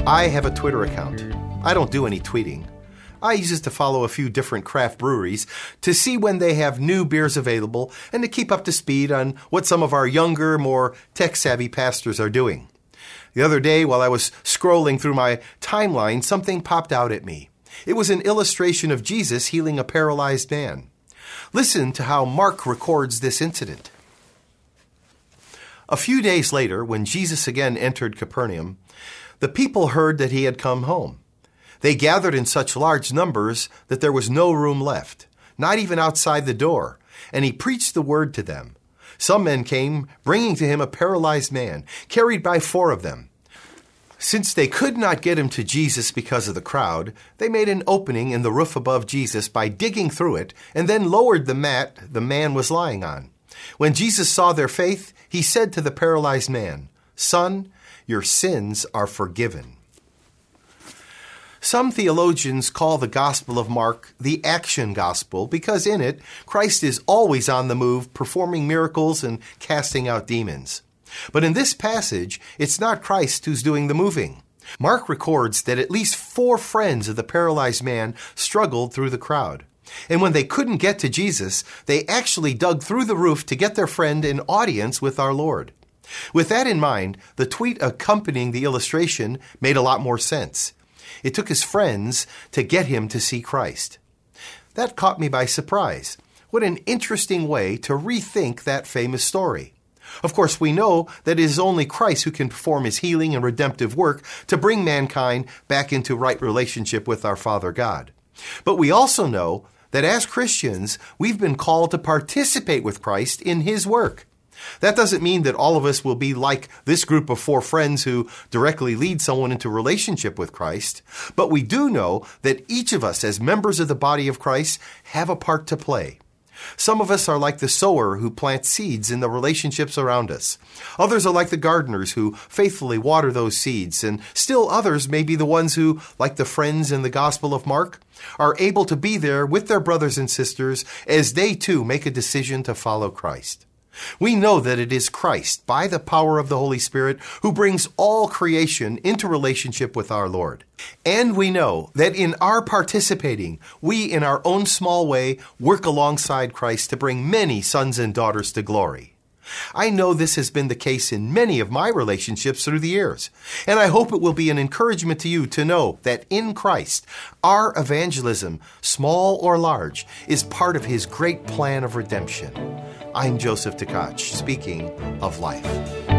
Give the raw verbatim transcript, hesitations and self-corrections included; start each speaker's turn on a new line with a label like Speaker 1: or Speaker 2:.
Speaker 1: I have a Twitter account. I don't do any tweeting. I use it to follow a few different craft breweries to see when they have new beers available and to keep up to speed on what some of our younger, more tech-savvy pastors are doing. The other day, while I was scrolling through my timeline, something popped out at me. It was an illustration of Jesus healing a paralyzed man. Listen to how Mark records this incident. A few days later, when Jesus again entered Capernaum, the people heard that he had come home. They gathered in such large numbers that there was no room left, not even outside the door, and he preached the word to them. Some men came, bringing to him a paralyzed man, carried by four of them. Since they could not get him to Jesus because of the crowd, they made an opening in the roof above Jesus by digging through it and then lowered the mat the man was lying on. When Jesus saw their faith, he said to the paralyzed man, "Son, your sins are forgiven." Some theologians call the Gospel of Mark the action gospel because in it, Christ is always on the move, performing miracles and casting out demons. But in this passage, it's not Christ who's doing the moving. Mark records that at least four friends of the paralyzed man struggled through the crowd. And when they couldn't get to Jesus, they actually dug through the roof to get their friend an audience with our Lord. With that in mind, the tweet accompanying the illustration made a lot more sense. It took his friends to get him to see Christ. That caught me by surprise. What an interesting way to rethink that famous story. Of course, we know that it is only Christ who can perform his healing and redemptive work to bring mankind back into right relationship with our Father God. But we also know that as Christians, we've been called to participate with Christ in his work. That doesn't mean that all of us will be like this group of four friends who directly lead someone into relationship with Christ, but we do know that each of us as members of the body of Christ have a part to play. Some of us are like the sower who plants seeds in the relationships around us. Others are like the gardeners who faithfully water those seeds, and still others may be the ones who, like the friends in the Gospel of Mark, are able to be there with their brothers and sisters as they too make a decision to follow Christ. We know that it is Christ, by the power of the Holy Spirit, who brings all creation into relationship with our Lord. And we know that in our participating, we in our own small way work alongside Christ to bring many sons and daughters to glory. I know this has been the case in many of my relationships through the years, and I hope it will be an encouragement to you to know that in Christ, our evangelism, small or large, is part of his great plan of redemption. I'm Joseph Tkach, speaking of life.